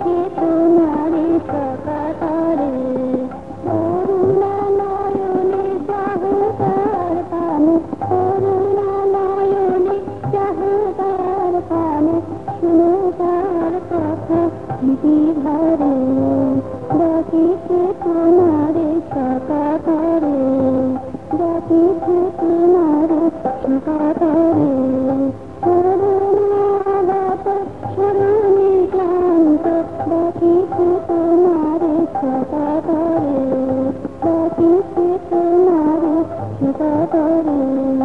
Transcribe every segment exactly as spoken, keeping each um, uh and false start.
ডাকিছে তোমারে সকাতরে করুণা নয়নে চাহুতার পানে করুণা নয়নে চাহুতার পানে শুনো তার কথা স্মৃতি ভরে ডাকিছে তোমারে সকাতরে ডাকিছে তোমারে সকাতরে করুণাগত স্মরণে ক্লান্ত ডাকিছে তোমারে সকাতরে ডাকিছে তোমারে সকাতরে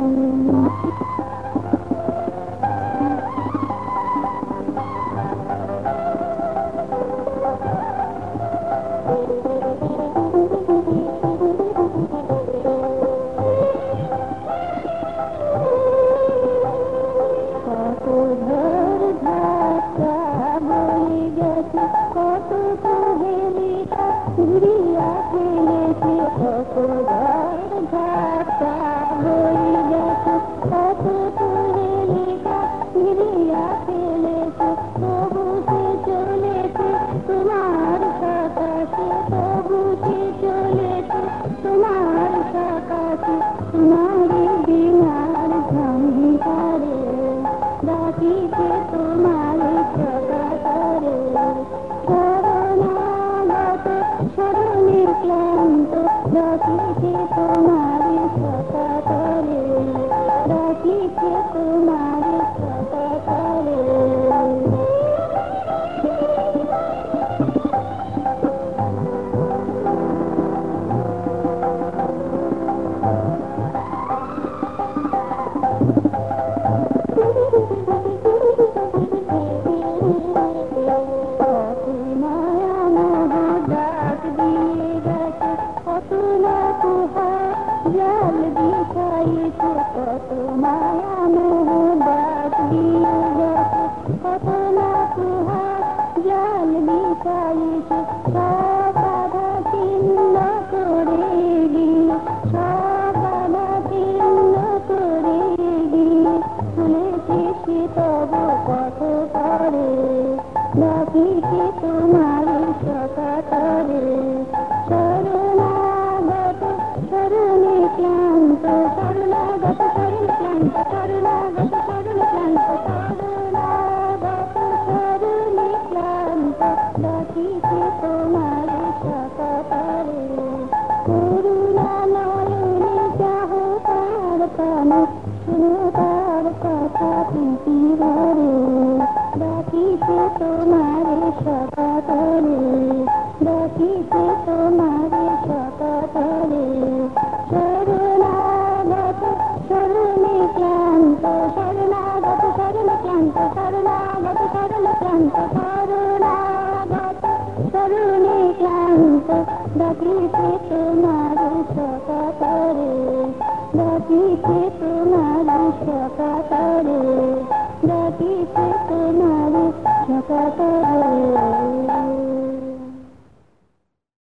কত ঝড় ঝাপটা বয়ে গেছে কত কুহেলিকা ঘুরিয়া ফেলেছে কত ঝড় ঝাপটা বয়ে গেছে কত কুহেলিকা ঘুরিয়া ফেলেছে তবু সে চলেছে তোমার সাকাশে তবু সে চলেছে তোমার সাকাশে তোমারে বিনার ঝঙ্কারে ডাকিছে তোমারে সকাতরে শরণাগত শরণে ক্লান্ত ডাকিছে তোমারে সকাতরে ডাকিছে তোমারে সকাতরে জল দিশাইছে কত মায়া মোহ ডাক দিয়ে গেছে কত না কুহার জল দিশাইছে সব বাধা ছিন্ন করে গিয়ে সব বাধা ছিন্ন করে গিয়ে চলেছে সে তব পথ করে ডাকিছে তোমারে সকাতরে শরণাগত শরণে ক্লান্ত শরণাগত শরণে ক্লান্ত শরণাগত শরণে ক্লান্ত শরণাগত শরণে ক্লান্ত ডাকিছে তোমারে সকাতরে করুণা নয়নে চাহো তার পানে শুনো তার কথা প্রীতি ভরে ডাকিছে তোমারে সকাতরে ডাকিছে তোমারে সকাতরে শরণাগত শরণে ক্লান্ত শরণাগত শরণে ক্লান্ত শরণাগত শরণে ক্লান্ত শরণাগত শরণে ক্লান্ত ডাকিছে তোমারে সকাতরে ডাকিছে তোমারে সকাতরে ডাকিছে তোমারে সকাতরে